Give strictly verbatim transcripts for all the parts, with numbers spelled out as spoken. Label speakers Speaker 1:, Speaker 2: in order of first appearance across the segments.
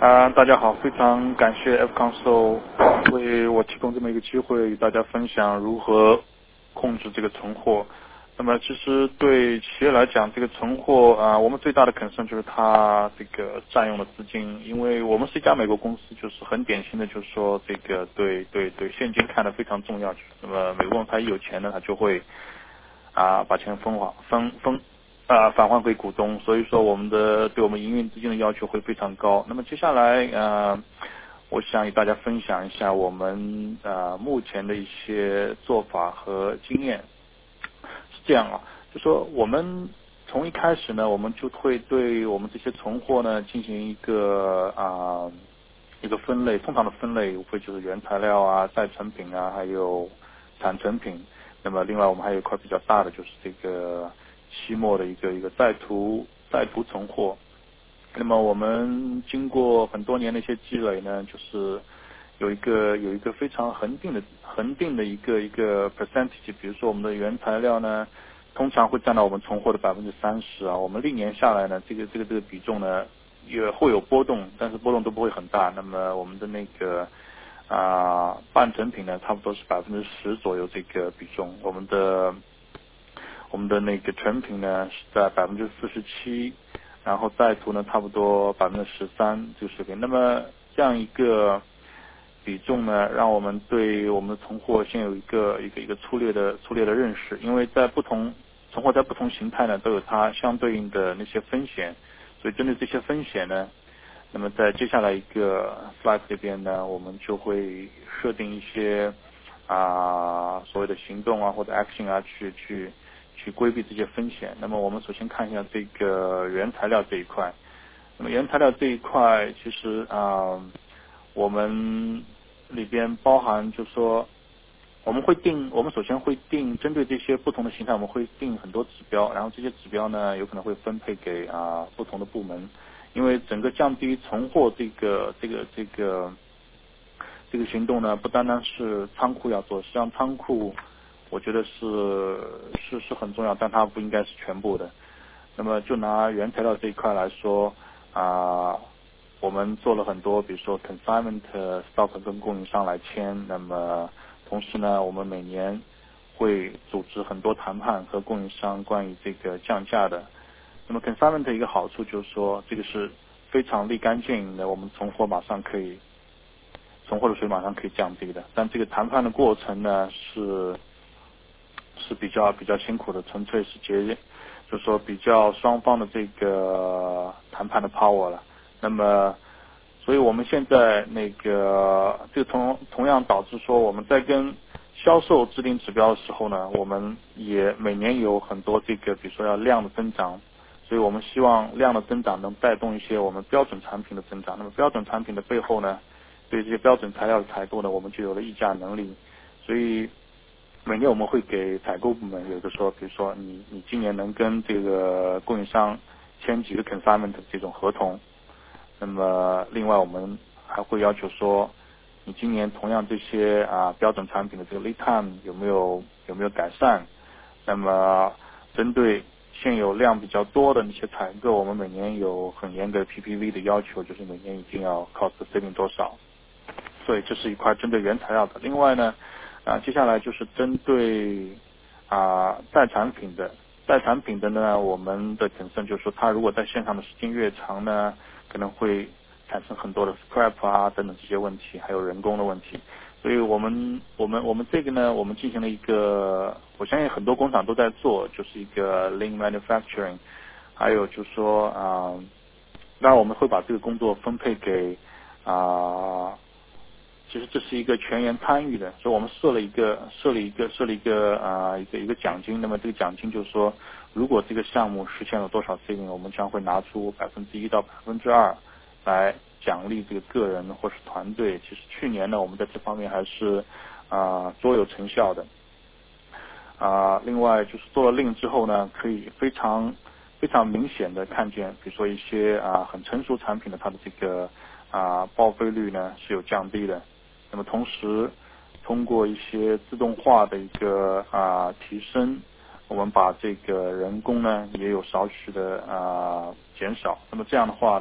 Speaker 1: 啊、大家好，非常感谢 F Console 为我提供这么一个机会，与大家分享如何控制这个存货。那么其实对企业来讲，这个存货啊、我们最大的 concern 就是它这个占用的资金，因为我们是一家美国公司，就是很典型的，就是说这个对对对现金看得非常重要。那么美国人他一有钱呢，他就会啊把钱分还分分啊，返还给股东，所以说我们的对我们营运资金的要求会非常高。那么接下来呃，我想与大家分享一下我们呃目前的一些做法和经验。是这样啊，就说我们从一开始呢，我们就会对我们这些存货呢进行一个啊、一个分类，通常的分类无非就是原材料啊、再成品啊，还有产成品。那么另外我们还有一块比较大的就是这个期末的一个一个在途在途存货。那么我们经过很多年的一些积累呢，就是有一个有一个非常恒定的恒定的一个一个 percentage， 比如说我们的原材料呢，通常会占到我们存货的百分之三十啊。我们历年下来呢，这个这个这个比重呢也会有波动，但是波动都不会很大。那么我们的那个啊、半成品呢，差不多是百分之十左右这个比重。我们的我们的那个成品呢是在百分之四十七，然后在途呢差不多百分之十三这个水平。那么这样一个比重呢，让我们对我们的存货先有一个一个一个粗略的粗略的认识，因为在不同存货在不同形态呢都有它相对应的那些风险，所以针对这些风险呢，那么在接下来一个 slide 这边呢，我们就会设定一些啊所谓的行动啊或者 action 啊去去去规避这些风险。那么我们首先看一下这个原材料这一块。那么原材料这一块其实啊我们里边包含就是说我们会定，我们首先会定针对这些不同的形态，我们会定很多指标，然后这些指标呢有可能会分配给啊不同的部门，因为整个降低存货这个这个这个这个行动呢，不单单是仓库要做，实际上仓库我觉得是是是很重要，但它不应该是全部的。那么就拿原材料这一块来说啊。我们做了很多，比如说 consignment stock 跟供应商来签，那么同时呢，我们每年会组织很多谈判和供应商关于这个降价的。那么 consignment 的一个好处就是说，这个是非常立竿见影的，我们存货马上可以，存货的水马上可以降低的。但这个谈判的过程呢，是是比较比较辛苦的，纯粹是节，就是说比较双方的这个谈判的 power 了。那么，所以我们现在那个这个同同样导致说我们在跟销售制定指标的时候呢，我们也每年有很多这个比如说要量的增长，所以我们希望量的增长能带动一些我们标准产品的增长。那么标准产品的背后呢，对这些标准材料的采购呢，我们就有了议价能力。所以每年我们会给采购部门有的说，比如说你你今年能跟这个供应商签几个 consignment 这种合同。那么，另外我们还会要求说，你今年同样这些啊标准产品的这个 lead time 有没有有没有改善？那么，针对现有量比较多的那些采购，我们每年有很严格的 P P V 的要求，就是每年一定要 cost saving 多少。所以这是一块针对原材料的。另外呢，啊接下来就是针对啊再产品的。再产品的呢，我们的 concern 就是说，它如果在线上的时间越长呢，可能会产生很多的 scrap 啊等等这些问题，还有人工的问题。所以我们我们我们这个呢，我们进行了一个，我相信很多工厂都在做，就是一个 lean manufacturing。还有就是说啊，当然我们会把这个工作分配给啊。其实这是一个全员参与的，所以我们设了一个设了一个设了一个啊、呃、一个一个奖金。那么这个奖金就是说，如果这个项目实现了多少 saving， 我们将会拿出百分之一到百分之二来奖励这个个人或是团队。其实去年呢，我们在这方面还是啊卓、呃、有成效的。啊、呃，另外就是做了令之后呢，可以非常非常明显的看见，比如说一些啊、呃、很成熟产品的它的这个啊、呃、报废率呢是有降低的。那么同时，通过一些自动化的一个啊提升，我们把这个人工呢也有少许的啊减少。那么这样的话呢，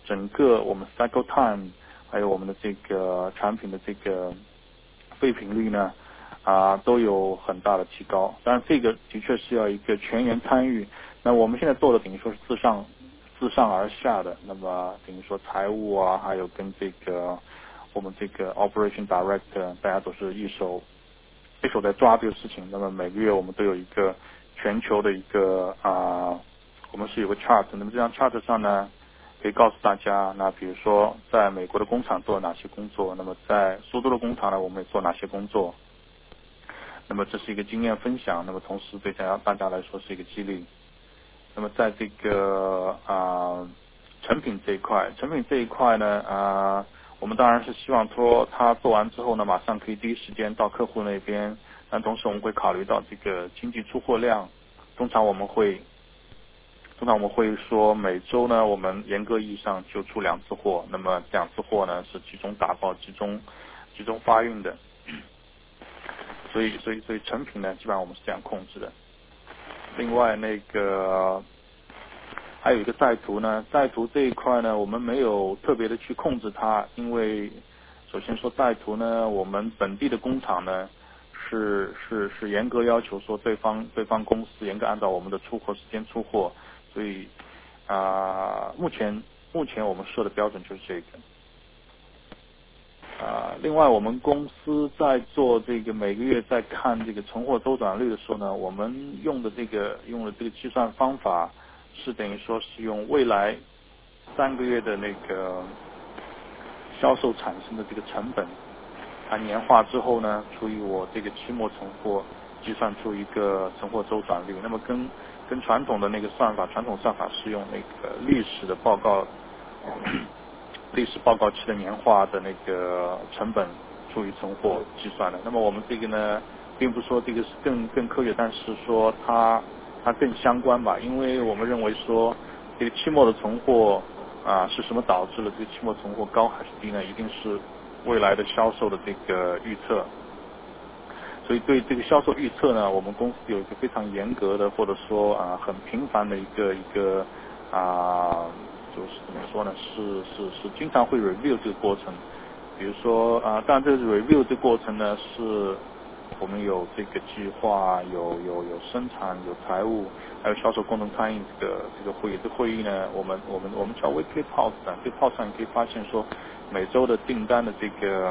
Speaker 1: 整个我们 cycle time 还有我们的这个产品的这个废品率呢啊都有很大的提高。当然这个的确是要一个全员参与。那我们现在做的等于说是自上自上而下的，那么等于说财务啊，还有跟这个我们这个 operation director 大家都是一手一手在抓这个事情。那么每个月我们都有一个全球的一个啊，我们是有个 chart， 那么这张 chart 上呢可以告诉大家，那比如说在美国的工厂做了哪些工作，那么在苏州的工厂呢我们也做哪些工作。那么这是一个经验分享，那么同时对大家大家来说是一个激励。那么在这个啊成品这一块，成品这一块呢啊，我们当然是希望说他做完之后呢，马上可以第一时间到客户那边。但同时我们会考虑到这个经济出货量，通常我们会通常我们会说每周呢，我们严格意义上就出两次货，那么两次货呢是集中打包、集中集中发运的。所以所以所以成品呢，基本上我们是这样控制的。另外那个还有一个带图呢，带图这一块呢，我们没有特别的去控制它，因为首先说带图呢，我们本地的工厂呢是是是严格要求说对方对方公司严格按照我们的出货时间出货，所以啊、呃、目前目前我们设的标准就是这个。啊、呃，另外我们公司在做这个每个月在看这个存货周转率的时候呢，我们用的这个用的这个计算方法是等于说是用未来三个月的那个销售产生的这个成本，它年化之后呢，除以我这个期末存货，计算出一个存货周转率。那么跟跟传统的那个算法，传统算法是用那个历史的报告。历史报告期的年化的那个成本除以存货计算的。那么我们这个呢，并不是说这个是更更科学，但是说它它更相关吧，因为我们认为说这个期末的存货啊是什么导致了这个期末存货高还是低呢？一定是未来的销售的这个预测。所以对这个销售预测呢，我们公司有一个非常严格的，或者说啊很频繁的一个一个啊。就是怎么说呢？是是是，经常会 review 这个过程。比如说啊，当然这个 review 这个过程呢，是我们有这个计划，有有有生产，有财务，还有销售共同参与这个这个会议。这个会议呢，我们我们我们叫 weekly pulse 的。这个 pulse 上你可以发现说，每周的订单的这个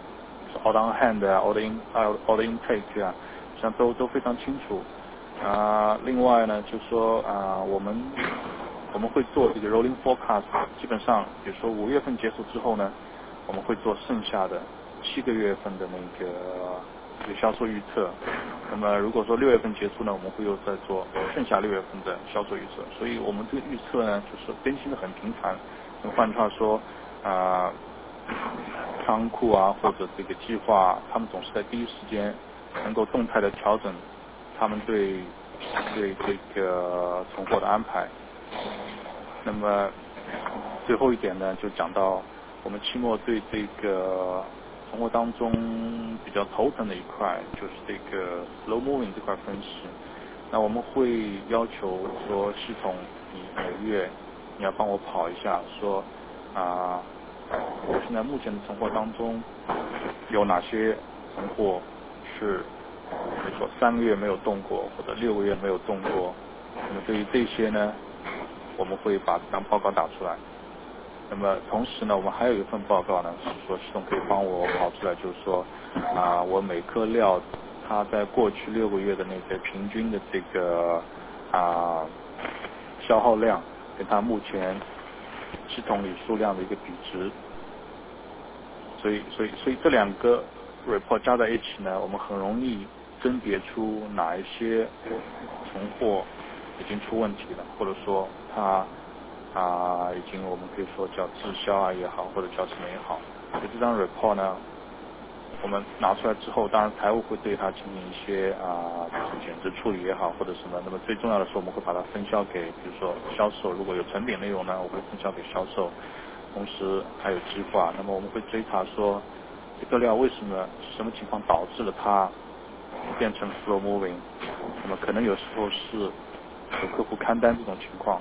Speaker 1: order on hand 啊 ，order in 啊 order intake 啊，实际上都都非常清楚。啊，另外呢，就是说啊，我们。我们会做这个 rolling forecast， 基本上比如说五月份结束之后呢，我们会做剩下的七个月份的那个这个销售预测。那么如果说六月份结束呢，我们会又再做剩下六月份的销售预测。所以我们这个预测呢，就是更新的很频繁。那么换句话说啊、呃，仓库啊或者这个计划，他们总是在第一时间能够动态的调整他们对对这个存货的安排。那么最后一点呢，就讲到我们期末对这个存货当中比较头疼的一块，就是这个 slow moving 这块分析。那我们会要求说，系统你每个月你要帮我跑一下，说啊，我现在目前的存货当中有哪些存货是比如说三个月没有动过，或者六个月没有动过。那么对于这些呢，我们会把这张报告打出来。那么同时呢，我们还有一份报告呢，是说系统可以帮我跑出来，就是说啊，我每颗料它在过去六个月的那个平均的这个啊消耗量，跟它目前系统里数量的一个比值。所以，所以，所以这两个 report 加在一起呢，我们很容易甄别出哪一些存货已经出问题了，或者说它啊已经我们可以说叫滞销啊也好，或者叫什么也好。所以这张 report 呢，我们拿出来之后，当然财务会对它进行一些啊减值处理也好，或者什么。那么最重要的是，我们会把它分销给，比如说销售，如果有成品内容呢，我会分销给销售。同时还有计划，那么我们会追查说这个料为什么什么情况导致了它变成 slow moving。那么可能有时候是有客户看单这种情况，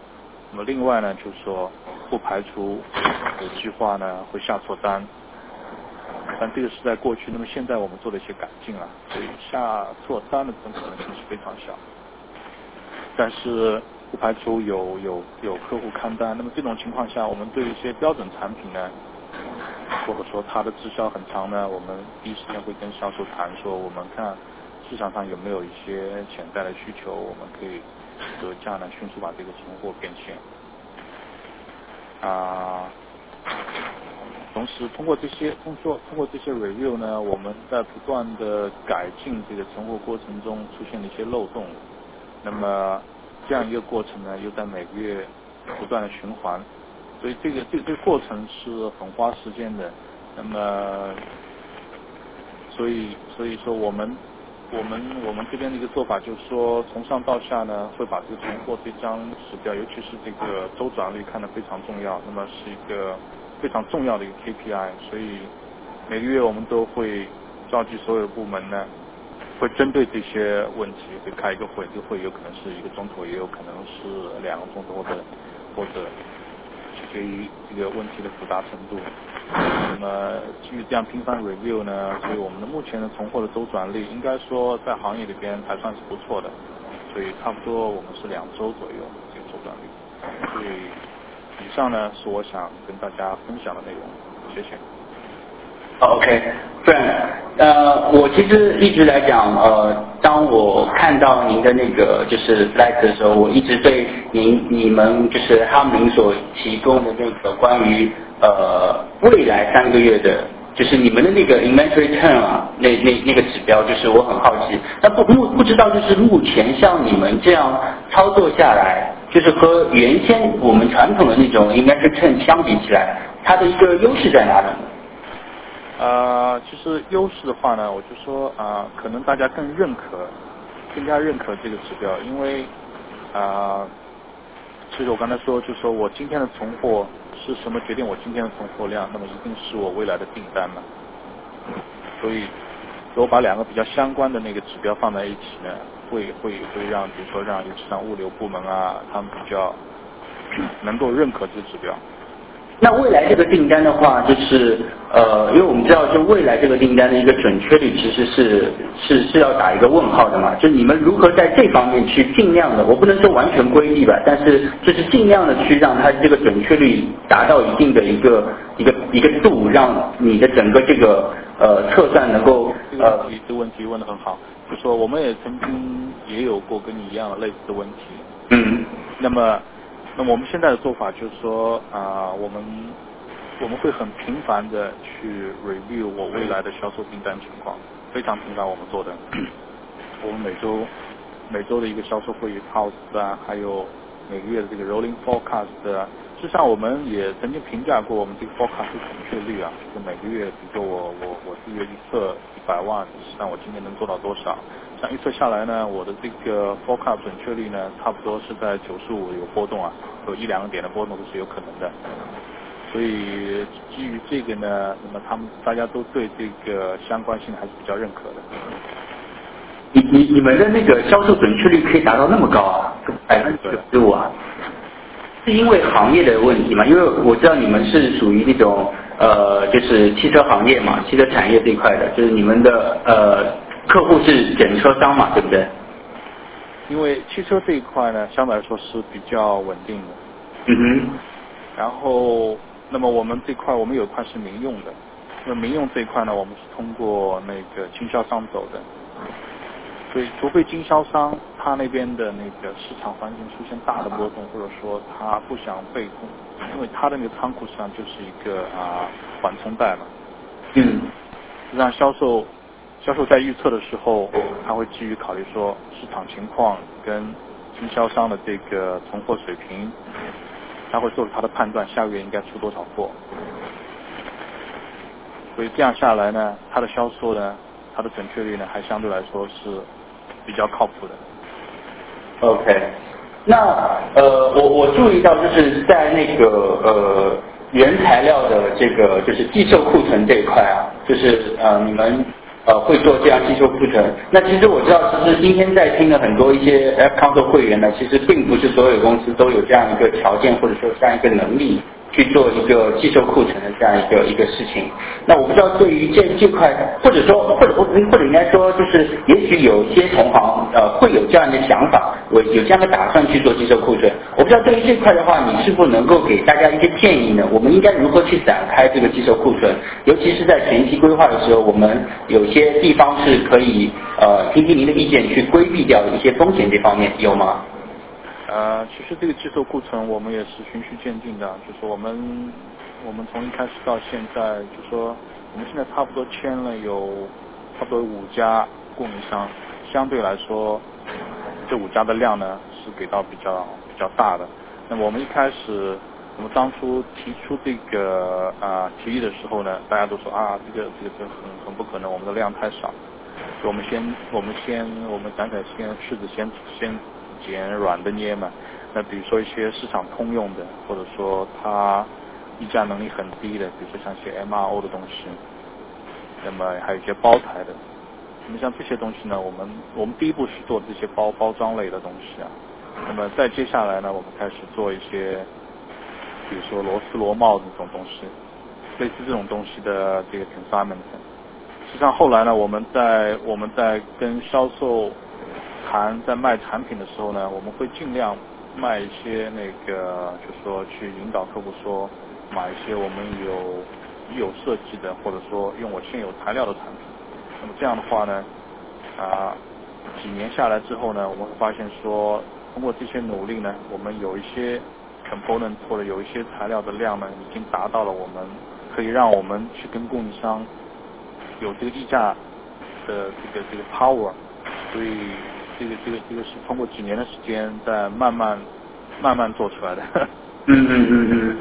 Speaker 1: 那么另外呢，就是说不排除有计划呢会下错单，但这个是在过去，那么现在我们做了一些改进了，所以下错单的这种可能性是非常小。但是不排除有有有客户看单，那么这种情况下，我们对一些标准产品呢，或者说它的滞销很长呢，我们第一时间会跟销售谈说，我们看市场上有没有一些潜在的需求，我们可以折价呢迅速把这个存货变现。啊，同时通过这些通过通过这些 review 呢，我们在不断的改进这个存货过程中出现了一些漏洞，那么这样一个过程呢，又在每个月不断的循环，所以这个这个这个过程是很花时间的。那么，所以所以说我们我们我们这边的一个做法就是说，从上到下呢，会把这个存货这张指标，尤其是这个周转率看得非常重要，那么是一个非常重要的一个 K P I， 所以每个月我们都会召集所有部门呢，会针对这些问题会开一个会，这个会有可能是一个钟头，也有可能是两个钟头，或者或者取决于这个问题的复杂程度。那么基于这样频繁 review 呢，所以我们的目前的存货的周转率应该说在行业里边还算是不错的，所以差不多我们是两周左右这个周转率。所以以上呢是我想跟大家分享的内容，谢谢。
Speaker 2: OK， Frank， 呃，我其实一直来讲，呃，当我看到您的那个就是 slide 的时候，我一直对您你们就是他们所提供的那个关于呃未来三个月的，就是你们的那个 inventory turn 啊，那那那个指标，就是我很好奇，那不不不知道就是目前像你们这样操作下来，就是和原先我们传统的那种 inventory turn 相比起来，它的一个优势在哪里呢？
Speaker 1: 呃，其实优势的话呢，我就说啊、呃，可能大家更认可，更加认可这个指标，因为啊、呃，其实我刚才说，就说我今天的存货是什么决定我今天的存货量，那么一定是我未来的订单嘛。所以，如果把两个比较相关的那个指标放在一起呢，会会会让比如说让尤其像物流部门啊，他们比较能够认可这个指标。
Speaker 2: 那未来这个订单的话，就是呃，因为我们知道，就未来这个订单的一个准确率其实是是是要打一个问号的嘛。就你们如何在这方面去尽量的，我不能说完全规避吧，但是就是尽量的去让它这个准确率达到一定的一个一个一个度，让你的整个这个呃测算能够呃。
Speaker 1: 这个问题问得很好，就说我们也曾经也有过跟你一样类似的问题。
Speaker 2: 嗯。
Speaker 1: 那么。那么我们现在的做法就是说啊、呃，我们我们会很频繁的去 review 我未来的销售订单情况，非常频繁我们做的。我们每周每周的一个销售会议 house 啊，还有每个月的这个 rolling forecast 啊，事实上我们也曾经评价过我们这个 forecast 的准确率啊，就是每个月，比如说我我我这个月预测一百万，实际上我今年能做到多少？像预测下来呢，我的这个 forecast 准确率呢，差不多是在九十五有波动啊，有一两个点的波动都是有可能的。所以基于这个呢，那么他们大家都对这个相关性还是比较认可的。
Speaker 2: 你你你们的那个销售准确率可以达到那么高啊，百分之九十五啊？是因为行业的问题吗？因为我知道你们是属于那种呃，就是汽车行业嘛，汽车产业这一块的，就是你们的呃。客户是检车商嘛，对不对？
Speaker 1: 因为汽车这一块呢，相对来说是比较稳定的。
Speaker 2: 嗯哼。
Speaker 1: 然后，那么我们这块，我们有一块是民用的。那么民用这一块呢，我们是通过那个经销商走的。所以，除非经销商他那边的那个市场环境出现大的波动，或者说他不想被动，因为他的那个仓库实际上就是一个啊缓冲带嘛。
Speaker 2: 嗯。
Speaker 1: 让销售。销售在预测的时候，他会基于考虑说市场情况跟经销商的这个存货水平，他会做出他的判断，下个月应该出多少货。所以这样下来呢，他的销售呢，他的准确率呢，还相对来说是比较靠谱的。
Speaker 2: OK， 那呃，我我注意到就是在那个呃原材料的这个就是寄售库存这一块啊，就是呃你们。 呃会做这样技术库存。那其实我知道，其实今天在听了很多一些 F Console 会员呢，其实并不是所有公司都有这样一个条件或者说这样一个能力去做一个技术库存的这样一个一个事情。那我不知道对于这这块，或者说或者或或者应该说，就是也许有一些同行呃会有这样的想法，我有这样的打算去做技术库存。我不知道对于这块的话，你是否能够给大家一些建议呢？我们应该如何去展开这个技术库存？尤其是在前期规划的时候，我们有些地方是可以呃听听您的意见去规避掉一些风险，这方面有吗？
Speaker 1: 呃，其实这个技术库存我们也是循序渐进的，就是我们我们从一开始到现在，就说我们现在差不多签了有差不多五家供应商，相对来说这五家的量呢是给到比较比较大的。那么我们一开始我们当初提出这个啊、呃、提议的时候呢，大家都说啊这个这个这个很很不可能，我们的量太少。所以我们先我们先我们讲讲先柿子先先捡软的捏嘛。那比如说一些市场通用的，或者说它议价能力很低的，比如说像一些 M R O 的东西，那么还有一些包材的。那么像这些东西呢，我们我们第一步是做这些包包装类的东西啊。那么再接下来呢，我们开始做一些，比如说螺丝螺帽这种东西，类似这种东西的这个 consignment。实际上后来呢，我们在我们在跟销售谈，在卖产品的时候呢，我们会尽量卖一些那个，就是说去引导客户说买一些我们有有设计的，或者说用我现有材料的产品。那么这样的话呢，啊，几年下来之后呢，我们会发现说，通过这些努力呢，我们有一些 component 或者有一些材料的量呢，已经达到了我们可以让我们去跟供应商有这个议价的这个这个 power。所以这个这个这个是通过几年的时间在慢慢慢慢做出来的。
Speaker 2: 嗯嗯嗯嗯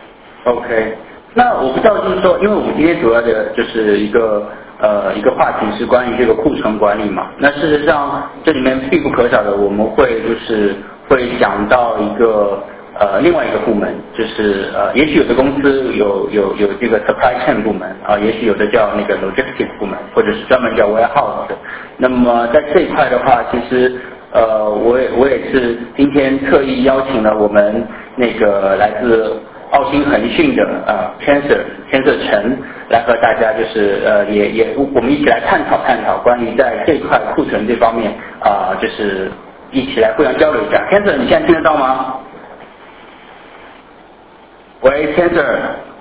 Speaker 2: ，OK。那我不知道就是说，因为我们今天主要的就是一个呃一个话题是关于这个库存管理嘛。那事实上这里面必不可少的，我们会就是会讲到一个呃另外一个部门，就是呃也许有的公司有有有这个 supply chain 部门啊、呃，也许有的叫那个 logistics 部门，或者是专门叫 warehouse 的。那么在这一块的话，其实呃我也我也是今天特意邀请了我们那个来自奥星恒讯的呃 Cancer Cancer 陈来和大家就是呃也也我们一起来探讨探讨关于在这一块库存这方面啊、呃、就是一起来互相交流一下。Cancer 你现在听得到吗？喂 Cancer。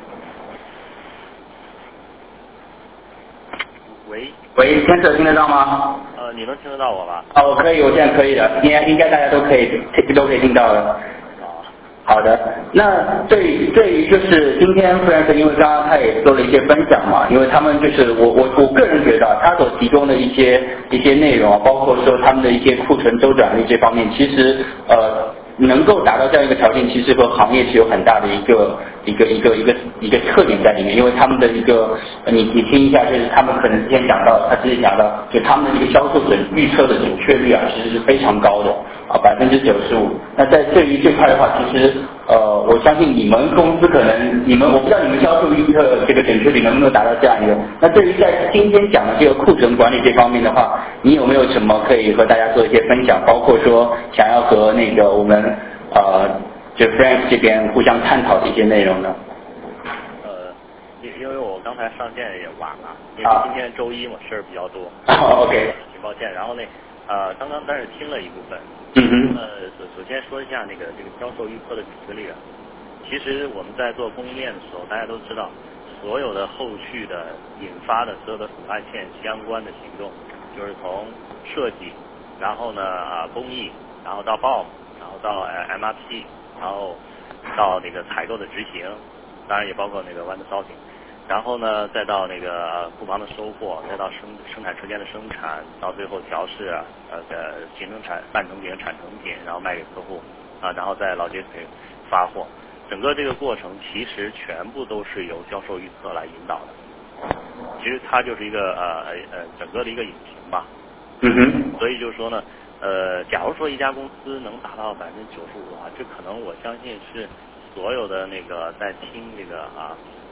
Speaker 3: 喂
Speaker 2: 喂 Cancer 听得到吗？
Speaker 3: 呃，你能听得到我吗？
Speaker 2: 哦，可以，我现在可以的，应该应该大家都可以都可以听到了。好的，那对对于就是今天 Frank 因为刚刚他也做了一些分享嘛，因为他们就是我我我个人觉得他所提供的一些一些内容，包括说他们的一些库存周转的一些方面，其实呃能够达到这样一个条件，其实和行业是有很大的一个一个一个一个一个特点在里面，因为他们的一个你你听一下，就是他们可能之前讲到，他之前讲到，就他们的一个销售准预测的准确率啊，其实是非常高的啊，百分之九十五。那在对于这块的话，其实呃，我相信你们公司可能你们我不知道你们销售预测这个准确率能不能达到这样一个。那对于在今天讲的这个库存管理这方面的话，你有没有什么可以和大家做一些分享？包括说想要和那个我们呃就 Frank 这边互相探讨的一些内容呢？
Speaker 3: 呃，因因为我刚才上线也晚了，因为今天周一嘛，事儿比较多。
Speaker 2: 哦 OK。
Speaker 3: 挺抱歉。然后那呃，刚刚但是听了一部分。
Speaker 2: 嗯哼。
Speaker 3: 呃，首首先说一下那个这个销售预测的准确率啊。其实我们在做供应链的时候，大家都知道，所有的后续的引发的所有的 supply chain 相关的行动，就是从设计，然后呢啊、呃、工艺，然后到 B O M， 然后到 M R P， 然后到那个采购的执行，当然也包括那个 one sourcing， 然后呢再到那个库房的收货，再到生生产车间的生产，到最后调试啊呃的形成产半成品、产成品，然后卖给客户啊，然后再 logistics 发货。整个这个过程其实全部都是由销售预测来引导的，其实它就是一个呃呃整个的一个引擎吧。
Speaker 2: 嗯哼。
Speaker 3: 所以就是说呢，呃，假如说一家公司能达到百分之九十五的话，这可能我相信是所有的那个在听这个啊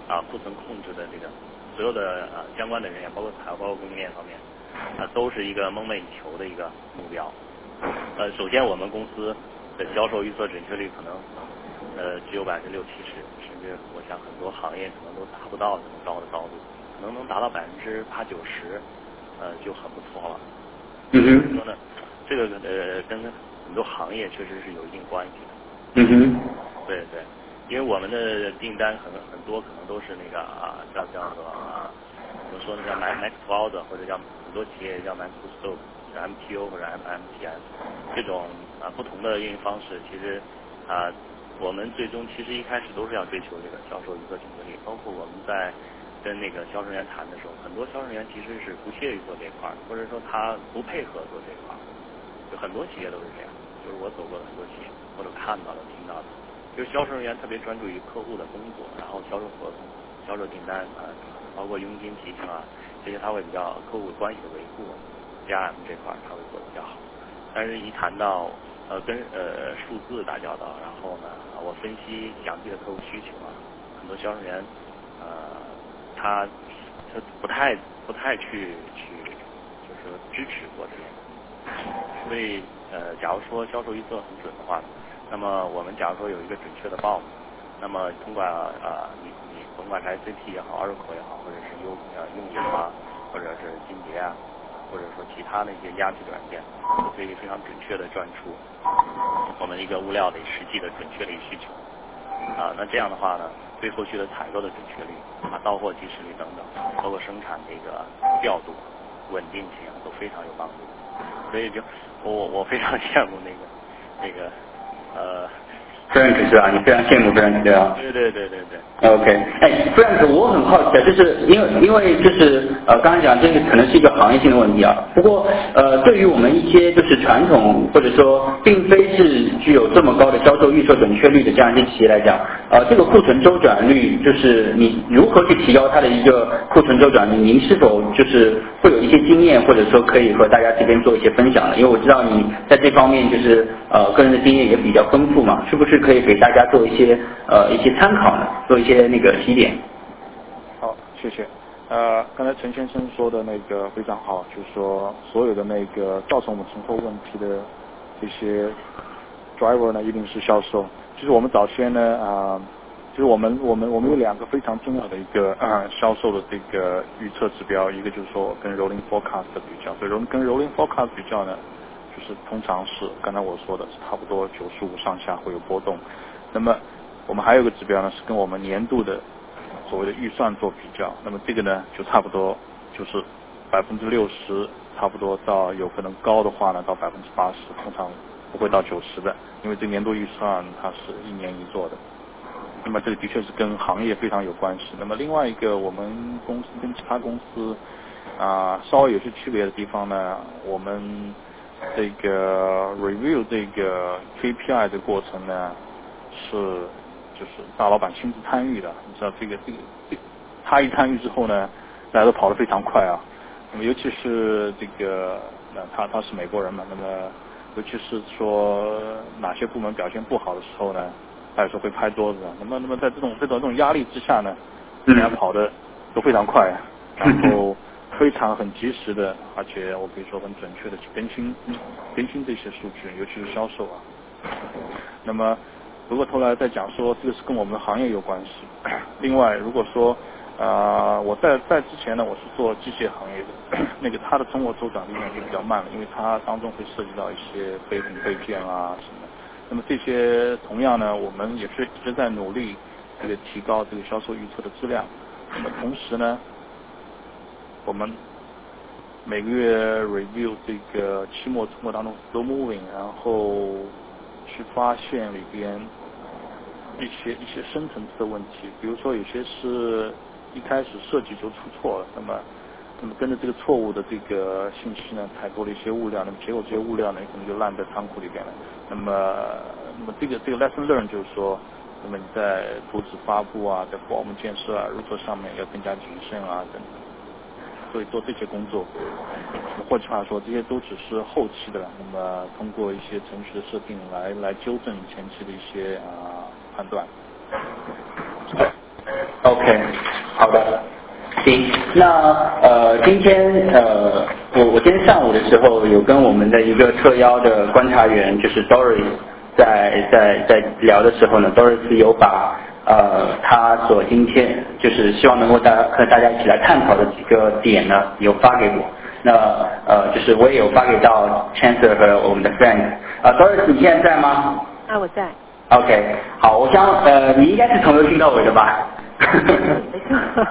Speaker 3: 啊库存控制的这个所有的啊相关的人员，包括财务、包括供应链方面啊，都是一个梦寐以求的一个目标。呃，首先我们公司的销售预测准确率可能呃只有百分之六七十，甚至我想很多行业可能都达不到这么高的高度，可能能达到百分之八九十，呃就很不错了。
Speaker 2: 嗯哼。
Speaker 3: 说呢，这个呃跟很多行业确实是有一定关系的。
Speaker 2: 嗯哼。
Speaker 3: 对对，因为我们的订单很很多可能都是那个啊叫叫做啊怎么说呢，叫 max order 或者叫很多企业叫 max scope M P O 或者 M M T S 这种啊不同的运营方式，其实啊我们最终其实一开始都是要追求这个销售预测准确率，包括我们在跟那个销售人员谈的时候，很多销售人员其实是不屑于做这块，或者说他不配合做这块，就很多企业都是这样，就是我走过的很多企业或者看到的听到的，就是销售人员特别专注于客户的工作，然后销售合同、销售订单啊，包括佣金提成啊，这些他会比较客户关系的维护 ，C R M 这块他会做得比较好。但是一谈到呃跟呃数字打交道，然后呢，我分析详细的客户需求啊，很多销售人员呃他他不太不太去去就是说支持做这些，所以呃假如说销售预测很准的话，那么我们假如说有一个准确的报表，那么通过呃你你甭管是 S A P 也好 ，Oracle 也好，或者是优呃用友啊，或者是金蝶啊，或者说其他的一些 E R P 软件，都可以非常准确的赚出我们一个物料的实际的准确的一个需求啊。那这样的话呢，对后续的采购的准确率啊、到货及时率等等，包括生产这个调度、稳定性都非常有帮助。所以就我我非常羡慕那个那个呃。
Speaker 2: Frank 是吧？你非常羡慕 Frank 对吧？
Speaker 3: 对对对对对。
Speaker 2: OK， 哎 ，Frank， 我很好奇啊，就是因为因为就是呃，刚才讲这个可能是一个行业性的问题啊。不过呃，对于我们一些就是传统或者说并非是具有这么高的销售预测准确率的这样一些企业来讲，呃，这个库存周转率就是你如何去提高它的一个库存周转率？您是否就是会有一些经验，或者说可以和大家这边做一些分享的？因为我知道你在这方面就是呃个人的经验也比较丰富嘛，是不是可以给大家做一些呃一些参考呢？做一些那个提点。
Speaker 1: 好，谢谢。呃，刚才陈先生说的那个非常好，就是说所有的那个造成我们存货问题的这些 driver 呢，一定是销售。其实我们早先呢啊、呃，其实我们我们我们有两个非常重要的一个呃销售的这个预测指标，一个就是说跟 rolling forecast 的比较，所以跟 rolling forecast 比较呢，就是通常是刚才我说的是差不多九十五上下会有波动。那么我们还有一个指标呢，是跟我们年度的所谓的预算做比较，那么这个呢就差不多就是百分之六十，差不多到有可能高的话呢到百分之八十，通常不会到九十的，因为这年度预算它是一年一做的。那么这个的确是跟行业非常有关系。那么另外一个，我们公司跟其他公司啊、呃、稍微有些区别的地方呢，我们这个 review 这个 K P I 的过程呢是就是大老板亲自参与的。你知道这个这个这个他一参与之后呢，大家都跑得非常快啊。那么尤其是这个那他他是美国人嘛，那么尤其是说哪些部门表现不好的时候呢，他有时候会拍桌子。那么那么在这种这种这种压力之下呢，大家跑的都非常快，然后非常很及时的，而且我可以说很准确的去更新更新这些数据，尤其是销售啊。那么回过头来再讲说，这个是跟我们的行业有关系。另外，如果说呃我在在之前呢，我是做机械行业的，那个它的存货周转率呢就比较慢了，因为它当中会涉及到一些备品备件啊什么的。那么这些同样呢，我们也是一直在努力这个提高这个销售预测的质量。那么同时呢，我们每个月 review 这个期末存货当中 slow moving， 然后去发现里边一些一些深层次的问题，比如说有些是一开始设计就出错了，那么那么跟着这个错误的这个信息呢，采购了一些物料，那么结果这些物料呢可能就烂在仓库里边了。那么那么这个这个 lesson learn 就是说，那么你在图纸发布啊，在报幕建设啊、入册上面要更加谨慎啊等等。所以做这些工作，换句话说，这些都只是后期的了。那么通过一些程序的设定来来纠正前期的一些啊、呃、判断。
Speaker 2: OK， 好的，行，那呃，今天呃，我我今天上午的时候有跟我们的一个特邀的观察员，就是 Doris， 在在在聊的时候呢 ，Doris 有把呃他所今天就是希望能够大家和大家一起来探讨的几个点呢，有发给我。那呃，就是我也有发给到 Chancellor 和我们的 Frank。啊 ，Doris， 你现在在吗？
Speaker 4: 啊，我在。
Speaker 2: OK， 好，我想呃，你应该是从头听到尾的吧？
Speaker 4: 没错。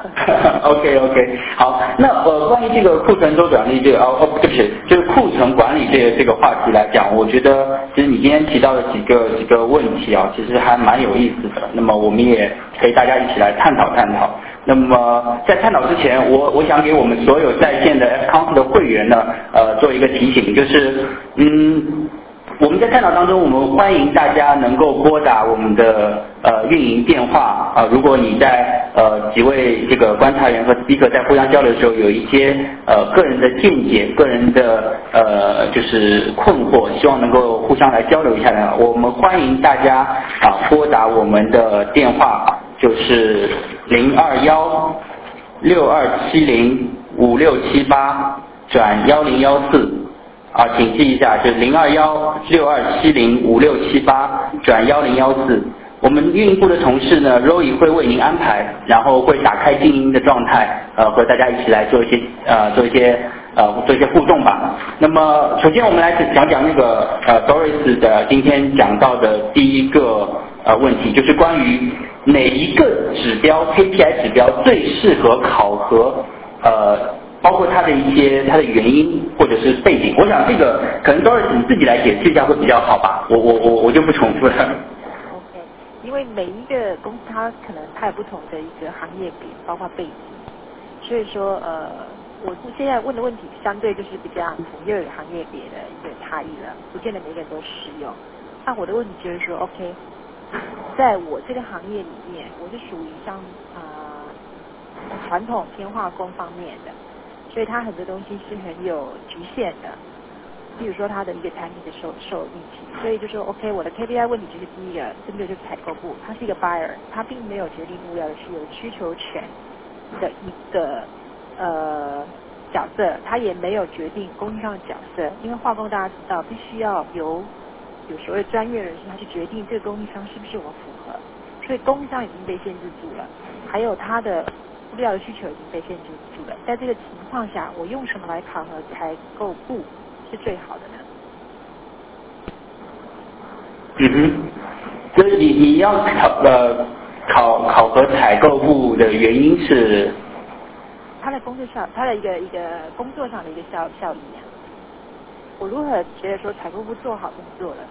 Speaker 2: OK OK， 好，那呃，关于这个库存周转率这个哦哦，对不起，就是库存管理这个这个话题来讲，我觉得其实你今天提到的几个几个问题啊，其实还蛮有意思的。那么我们也可以大家一起来探讨探讨。那么在探讨之前，我我想给我们所有在线的 F Council 的会员呢，呃，做一个提醒，就是嗯。我们在探讨当中，我们欢迎大家能够拨打我们的呃运营电话啊、呃。如果你在呃几位这个观察员和 speaker 在互相交流的时候，有一些呃个人的见解、个人的呃就是困惑，希望能够互相来交流一下的，我们欢迎大家啊拨打我们的电话，就是零二幺六二七零五六七八转幺零幺四。啊，请记一下，就是零二幺六二七零五六七八转幺零幺四。我们运营部的同事呢 ，Roy 会为您安排，然后会打开静音的状态，呃，和大家一起来做一些呃做一些呃做一些互动吧。那么，首先我们来讲讲那个呃 Doris 的今天讲到的第一个呃问题，就是关于哪一个指标 K P I 指标最适合考核呃。包括它的一些它的原因或者是背景，我想这个可能 Doris 你自己来解释一下会比较好吧，我我我我就不重复了。
Speaker 4: OK， 因为每一个公司它可能它有不同的一个行业别，包括背景，所以说呃，我现在问的问题相对就是比较从业行业别的一个差异了，不见得每个人都适用。那我的问题就是说 ，OK， 在我这个行业里面，我是属于像啊、呃、传统偏化工方面的。所以它很多东西是很有局限的，比如说它的一个产品的受受益期，所以就说 OK， 我的 K P I 问题就是第一个，针对就是采购部，它是一个 buyer， 它并没有决定物料的是有需求权的一个呃角色，它也没有决定供应商的角色，因为化工大家知道必须要由有所谓专业人士他去决定这个供应商是不是我符合，所以供应商已经被限制住了，还有它的物料的需求已经被限制住了，在这个情况下，我用什么来考核采购部是最好的呢？
Speaker 2: 嗯哼，就是你你要考呃考考核采购部的原因是？
Speaker 4: 他的工作上，他的一个一个工作上的一个效效益啊。我如何觉得说采购部做好工作了？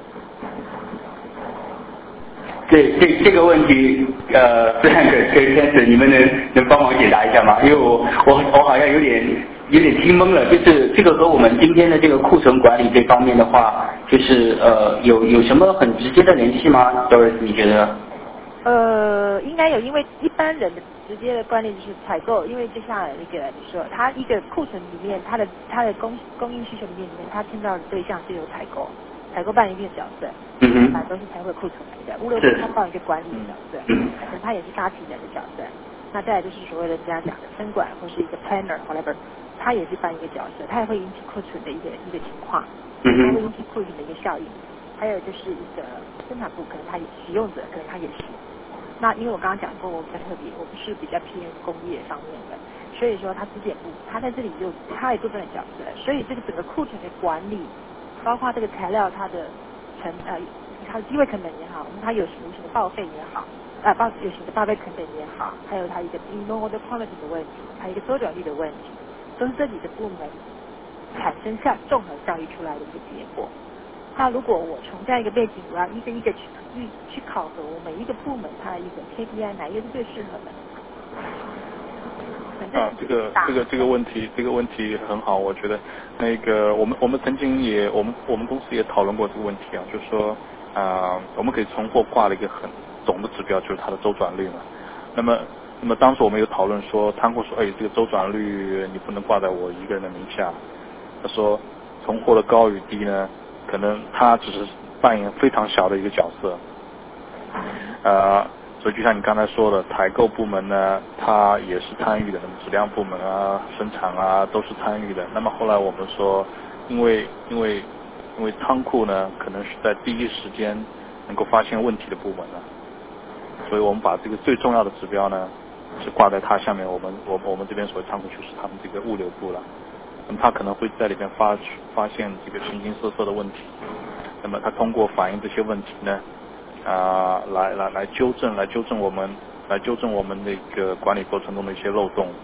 Speaker 2: 这这这个问题，呃 ，Frank 跟 Chance 你们能能帮忙解答一下吗？因为我我我好像有点有点听懵了，就是这个和我们今天的这个库存管理这方面的话，就是呃有有什么很直接的联系吗 ？Doris 你觉得？
Speaker 4: 呃，应该有，因为一般人的直接的观念就是采购，因为就像那个你说，它一个库存里面，它的它的供供应需求里面里面，它牵到的对象就有采购。采购扮演一个角色，
Speaker 2: 嗯哼，
Speaker 4: 反正都是采购库存来的。物流部它扮演一个管理的角色，
Speaker 2: 嗯，
Speaker 4: 可能它也是发起人的角色。那再来就是所谓的人家讲的分管或是一个 planner whatever， 它也是扮演一个角色，它也会引起库存的一个一个情况，
Speaker 2: 嗯哼，
Speaker 4: 它会引起库存的一个效应。还有就是一个生产部，可能它也使用者，可能它也是。那因为我刚刚讲过，我比较特别，我不是比较偏工业方面的，所以说它质检部，它在这里就它有一部分的角色，所以这个整个库存的管理。包括这个材料它的成呃它的机会成本也好，它有无形的报废也好，呃报有形的报废成本也好，还有它一个 normal quality 的问题，还有一个周转率的问题，都是这几个部门产生效综合效益出来的一个结果。那如果我从这样一个背景，我要一个一个去去去考核我每一个部门它的一个 K P I 哪一个是最适合的？
Speaker 1: 啊，这个这个这个问题，这个问题很好，我觉得那个我们我们曾经也我们我们公司也讨论过这个问题啊，就是说啊、呃，我们给存货挂了一个很总的指标，就是它的周转率嘛。那么那么当时我们有讨论说，仓库说，哎，这个周转率你不能挂在我一个人的名下。他说存货的高与低呢，可能他只是扮演非常小的一个角色。呃， 所以就像你刚才说的，采购部门呢，它也是参与的，那么质量部门啊、生产啊都是参与的。那么后来我们说，因为因为因为仓库呢，可能是在第一时间能够发现问题的部门呢，所以我们把这个最重要的指标呢，是挂在它下面。我们我们我们这边所谓仓库就是他们这个物流部了。那么他可能会在里边发发现这个形形色色的问题。那么他通过反映这些问题呢，啊、呃，来来来纠正，来纠正我们，来纠正我们那个管理过程中的一些漏洞。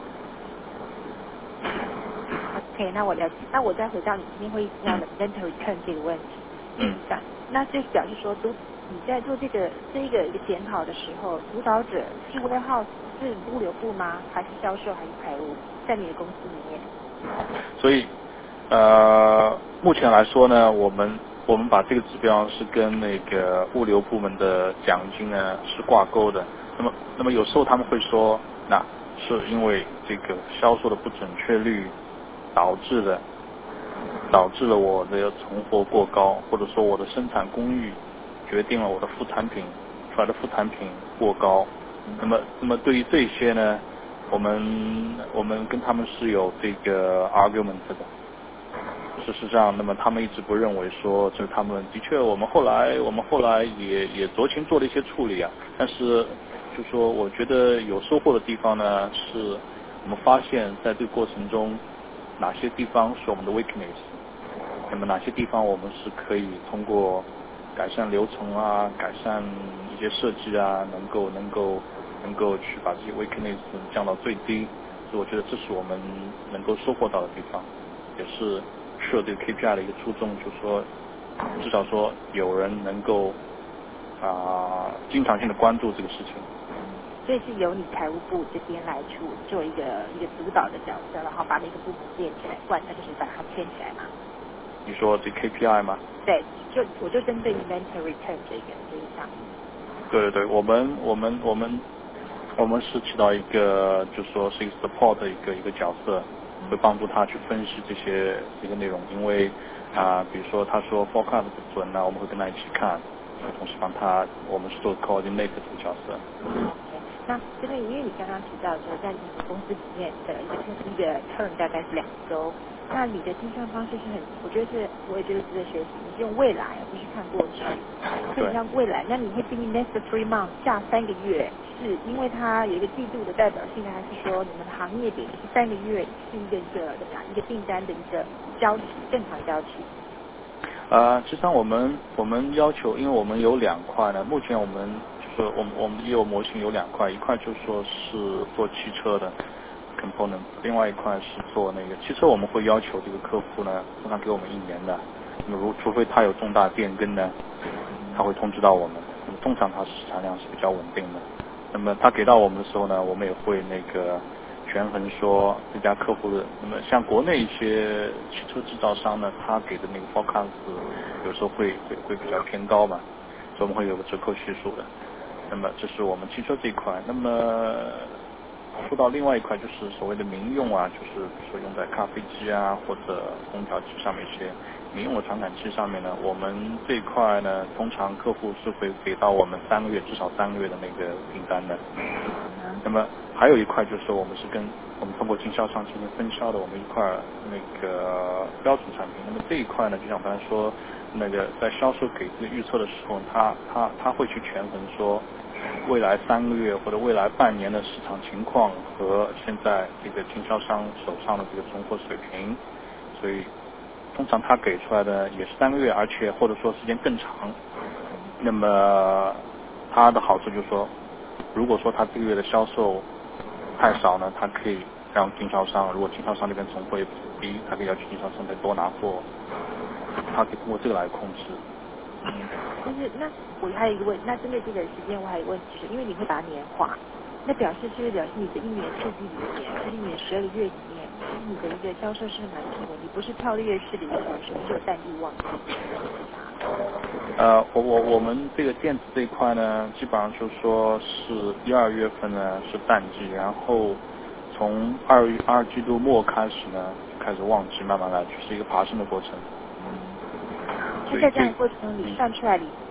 Speaker 4: OK， 那我了解。那我再回到你今天会议提到的 inventory turn 这个问题。
Speaker 1: 嗯。
Speaker 4: 那这表示说，都你在做这个这一个一个检讨的时候，主导者是 warehouse 是物流部吗？还是销售还是财务？在你的公司里面？
Speaker 1: 所以，呃，目前来说呢，我们我们把这个指标是跟那个物流部门的奖金呢是挂钩的。那么，那么有时候他们会说，那是因为这个销售的不准确率导致的，导致了我的存货过高，或者说我的生产工艺决定了我的副产品出来的副产品过高。那么，那么对于这些呢？我们我们跟他们是有这个 argument 的。事实上，那么他们一直不认为说这是他们的确，我们后来我们后来也也酌情做了一些处理啊。但是，就说我觉得有收获的地方呢，是我们发现在这个过程中哪些地方是我们的 weakness， 那么哪些地方我们是可以通过改善流程啊，改善一些设计啊，能够能够。能够去把这些 weakness 降到最低，所以我觉得这是我们能够收获到的地方，也是设这个 K P I 的一个初衷，就是说至少说有人能够啊、呃、经常性的关注这个事情。
Speaker 4: 所以是由你财务部这边来出做一个一个主导的角色，然后把每个部门连起来，贯彻就是把它牵起来嘛。
Speaker 1: 你说这 K P I 吗？
Speaker 4: 对，就我就针对 inventory turn 这个这一项。对
Speaker 1: 对对，我们我们我们。我们是起到一个，就是说是一个 support 的一个一个角色，会帮助他去分析这些这个内容。因为啊、呃，比如说他说 forecast 不准，那我们会跟他一起看，同时帮他，我们是做 coordinate 这个角色。
Speaker 4: OK， 那这个因为你刚刚提到说，在你们公司里面的一个一个 turn 大概是两周，那你的计算方式是很，我觉得是，我也觉得值得学习，你是用未来而不是看过去，所以像未来，那你会定义 next three months 下三个月。是因为它有一个季度的代表性，还是说你们的行业比是三个月是一个一个怎么样一个订单的一个交期正常交期？
Speaker 1: 呃，实际上我们我们要求，因为我们有两块呢，目前我们就是我们我们业务模型有两块，一块就是说是做汽车的 component， 另外一块是做那个汽车，我们会要求这个客户呢，通常给我们一年的，那么如除非他有重大变更呢，他会通知到我们，那么通常它市场量是比较稳定的。那么他给到我们的时候呢，我们也会那个权衡说这家客户的，那么像国内一些汽车制造商呢，他给的那个 forecast 有时候会会会比较偏高嘛，所以我们会有个折扣系数的。那么这是我们汽车这一块。那么说到另外一块，就是所谓的民用啊，就是说用在咖啡机啊或者空调机上面一些民用的传感器上面呢，我们这一块呢，通常客户是会给到我们三个月，至少三个月的那个订单的。那么还有一块就是我们是跟我们通过经销商进行分销的，我们一块那个标准产品。那么这一块呢，就像我刚才说，那个在销售给这个预测的时候，他他他会去权衡说未来三个月或者未来半年的市场情况和现在这个经销商手上的这个存货水平，所以通常他给出来的也是三个月，而且或者说时间更长。那么它的好处就是说，如果说他这个月的销售太少呢，他可以让经销商，如果经销商这边存货也低，他可以要求经销商再多拿货，他可以通过这个来控制。
Speaker 4: 就是那我还有一个问，那针对这个时间我还有一个问题，是因为你会把它年化，那表示是不是表示你的一年四季里面，就是一年十二个月里面，你的一个销售是蛮平稳，你不是跳跃式的一个销售，是有淡季旺季。
Speaker 1: 呃，我我我们这个电子这一块呢，基本上就是说是一二月份呢是淡季，然后从二二季度末开始呢开始旺季，慢慢来，就是一个爬升的过程。
Speaker 4: 就在这样的过程中，你算出来你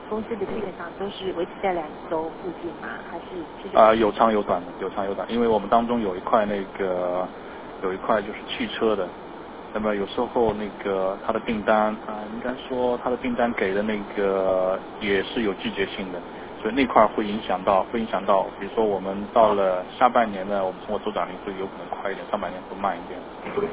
Speaker 4: 公司的基本上都是维持在两周附近吗？还是其实
Speaker 1: 啊、呃、有长有短的，有长有短，因为我们当中有一块那个有一块就是汽车的，那么有时候那个他的订单啊、呃，应该说他的订单给的那个也是有季节性的，所以那块会影响到会影响到，比如说我们到了下半年呢，我们生活周转率会有可能快一点，上半年会慢一点。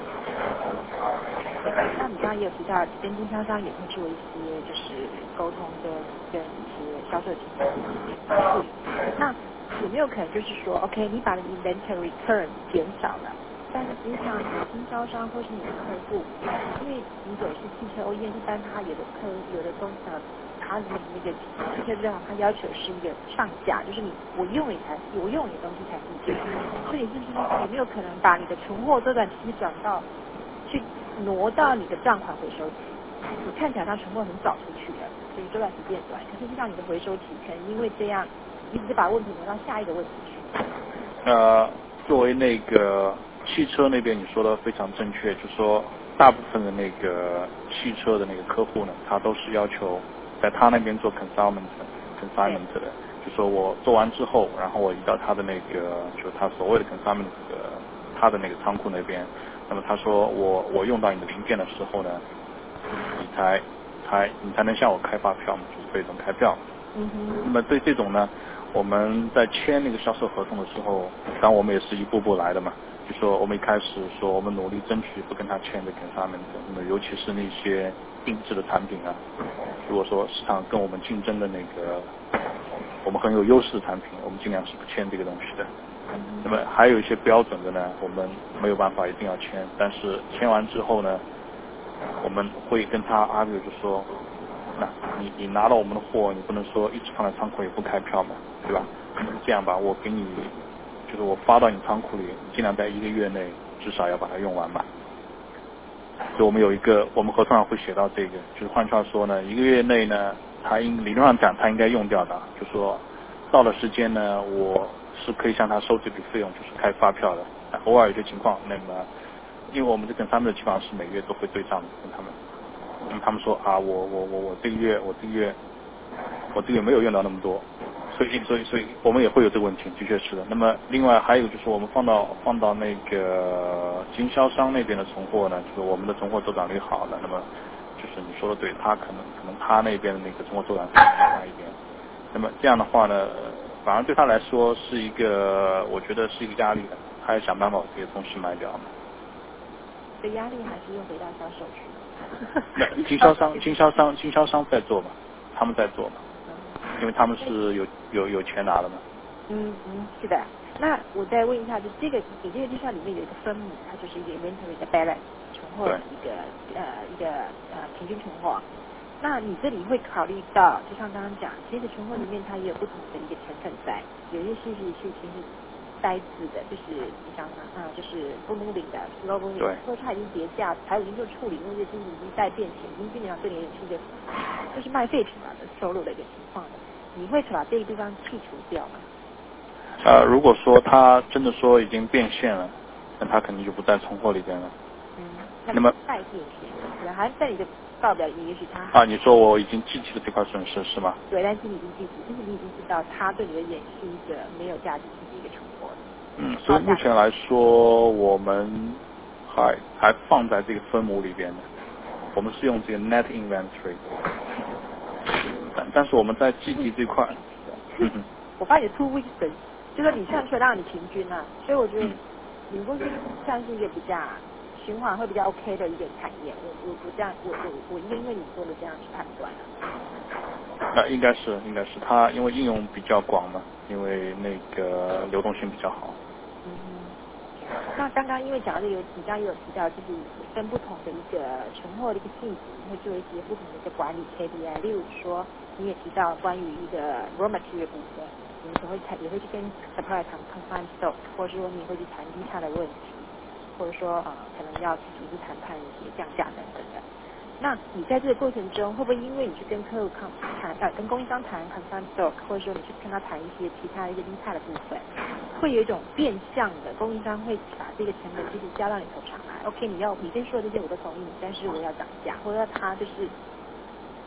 Speaker 4: 那你刚刚也有提到，跟经销商也会做一些就是沟通跟跟一些销售情况处理。那有没有可能就是说 ，OK， 你把你的 inventory turn 减少了，但是实际上你的经销商或是你的客户，因为如果是汽车 O E M， 一般他有的客有的公司呃，他的那个汽车制造他要求是一个上架，就是你我用你才我用你的东西才是对，所以你是不是有没有可能把你的存货周转期转到去挪到你的账款回收期？你看起来它存货很早出去了，所以周转期变短，可是实际上你的回收期可能因为这样，你只是把问题挪到下一个问题去。
Speaker 1: 呃，作为那个汽车那边你说的非常正确，就是说大部分的那个汽车的那个客户呢，他都是要求在他那边做 consignment consignment 的，就说我做完之后，然后我移到他的那个就他所谓的 consignment 的他的那个仓库那边，那么他说我我用到你的零件的时候呢，你才才你才能向我开发票嘛，就是被动开票。
Speaker 4: 嗯哼。
Speaker 1: 那么对这种呢，我们在签那个销售合同的时候，当然我们也是一步步来的嘛。就说我们一开始说我们努力争取不跟他签的 consignment， 那么尤其是那些定制的产品啊，如果说市场跟我们竞争的那个我们很有优势的产品，我们尽量是不签这个东西的。那么还有一些标准的呢，我们没有办法一定要签，但是签完之后呢，我们会跟他 argue 就说，那你你拿到我们的货，你不能说一直放在仓库也不开票嘛，对吧？这样吧，我给你，就是我发到你仓库里，尽量在一个月内至少要把它用完吧。所以我们有一个，我们合同上会写到这个，就是换句话说呢，一个月内呢，他应理论上讲他应该用掉的，就说到了时间呢，我是可以向他收这笔费用，就是开发票的。偶尔有些情况，那么因为我们这跟他们的基本上是每月都会对账的，跟他们。那么他们说啊，我我我我这个月我这个月我这个月没有用到那么多，所以所以所以我们也会有这个问题，的确是的。那么另外还有就是我们放到放到那个经销商那边的存货呢，就是我们的存货周转率好了，那么就是你说的对，他可能可能他那边的那个存货周转率差一点，那么这样的话呢，反而对他来说是一个我觉得是一个压力的，他要想办法把这些东西卖掉。
Speaker 4: 所以压力还是又回到销售去。
Speaker 1: 那经销商经销商经销商在做嘛，他们在做嘛，因为他们是有有有钱拿的嘛。
Speaker 4: 嗯嗯，是的。那我再问一下，就这个你这个计算里面有一个分母，它就是一个 inventory 的 balance 存货的一个呃一个呃平均存货。那你这里会考虑到，就像刚刚讲，其实存货里面它也有不同的一个成分在，有一些是是是其实呆滞的，就是你想想啊，就是不 moving 的 slow moving， 或者它已经跌价，财务已经做处理，因为这经济已经在变钱，已经基本上对你是一个就是卖废品嘛的收入的一个情况的，你会把这个地方剔除掉吗？
Speaker 1: 呃，如果说他真的说已经变现了，那他肯定就不在存货里边了。
Speaker 4: 嗯，那
Speaker 1: 那么
Speaker 4: 再变现，可能还在你的报表里面，也许他
Speaker 1: 啊，你说我已经记起了这块损失是吗？
Speaker 4: 对，但是你已经记住，就是你已经知道他对你的演是一个没有价值的一个存货。
Speaker 1: 嗯，所以目前来说，我们还还放在这个分母里边的，我们是用这个 net inventory， 但但是我们在计提这块，嗯哼，
Speaker 4: 我发现 two weeks 的，就是你算出来让你平均啊，所以我觉得你公司算是一个比较循环会比较 OK 的一个产业。我我我这样，我我我因为你做的这样去判断啊。
Speaker 1: 那应该是应该是它，因为应用比较广嘛，因为那个流动性比较好。
Speaker 4: 嗯，那刚刚因为讲到这个，你刚刚也有提到，就是跟不同的一个存货的一个性质，你会做一些不同的一个管理 K P I， 例如说你也提到关于一个 raw material 部分，你可能会谈也会去跟 supplier 谈 consign stock， 或者说你会去谈低价的问题，或者说呃可能要去组织谈判一些降价等等的。那你在这个过程中，会不会因为你去跟客户谈呃跟供应商谈 consign stock， 或者说你去跟他谈一些其他的一个低价的部分，会有一种变相的供应商会把这个成本其实加到你头上来 ？OK， 你要你跟说的这些我都同意，但是我要涨价，或者他就是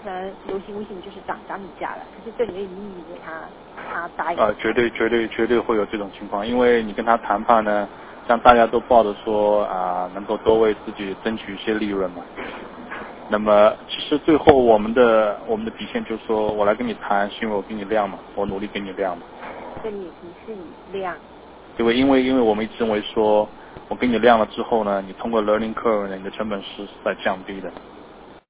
Speaker 4: 可能流行无形就是涨涨你价了，可是对你的利益给他他答应。
Speaker 1: 啊、呃，绝对绝对绝对会有这种情况，因为你跟他谈判呢，像大家都抱着说啊、呃，能够多为自己争取一些利润嘛。那么其实最后我们的我们的底线就是说，我来跟你谈，是因为我给你量嘛，我努力给你量嘛。
Speaker 4: 对你你是以量。
Speaker 1: 对，因为因为我们一直认为说，我给你量了之后呢，你通过 learning curve 呢，你的成本是在降低的。